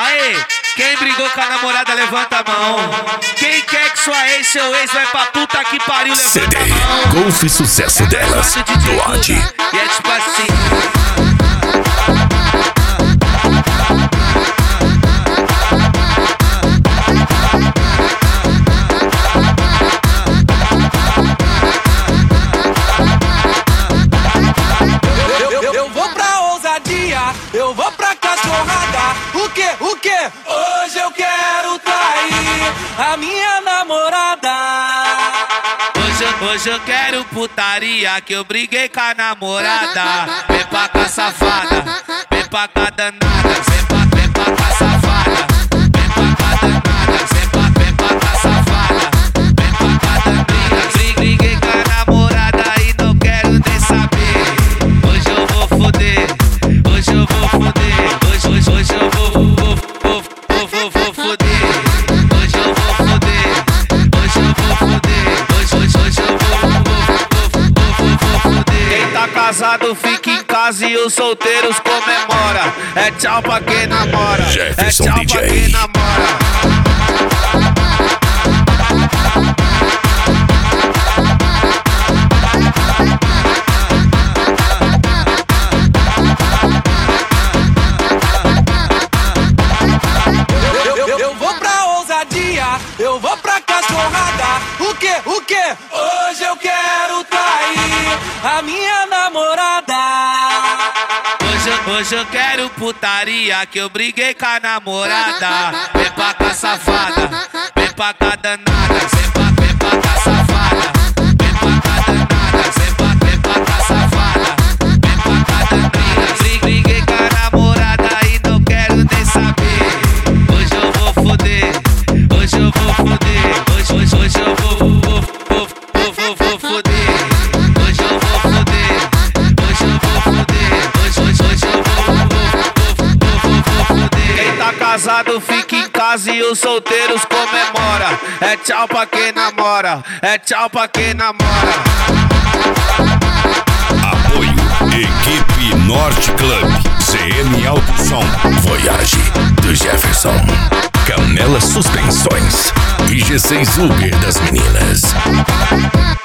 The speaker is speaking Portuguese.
Aê, quem brigou com a namorada, levanta a mão. Quem quer que sua ex, seu ex, vai pra puta que pariu, levanta CD, a mão. Golfe Sucesso Delas, doate. E é tipo assim. Eu vou pra ousadia, eu vou pra cachorrada. O quê? Hoje eu quero trair a minha namorada. Hoje eu quero putaria, que eu briguei com a namorada. Vem pra cá, safada, vem pra cá, danada. Vem pra cá, safada, vem pra cá, danada. Vem pra cá, safada, vem pra cá, danada. Briguei com a namorada e não quero nem saber. Hoje eu vou foder, hoje eu vou foder. Hoje eu vou foder. Hoje eu vou foder, hoje eu vou foder. Hoje eu vou foder. Quem tá casado fica em casa e os solteiros comemora. É tchau pra quem namora, é Jefferson tchau DJ. pra quem namora. Eu vou pra ousadia, eu vou pra cachorrada. O quê? Hoje eu quero trair a minha namorada. Hoje eu quero putaria, que eu briguei com a namorada. Vem pra cá, safada, vem pra cá, danada. Vem pra cá, safada, vem pra cá, danada. Vem pra cá, safada, vem pra cá, danada. Briguei com a namorada e não quero nem saber. Hoje eu vou foder, hoje eu vou foder. Hoje eu vou foder. Hoje eu vou foder, hoje eu vou foder. Hoje eu vou foder. Quem tá casado fica em casa e os solteiros comemora. É tchau pra quem namora, é tchau pra quem namora. Apoio, Equipe Norte Club, CM Alto Som, Voyage, do Jefferson, Canela Suspensões e G6 Uber das meninas.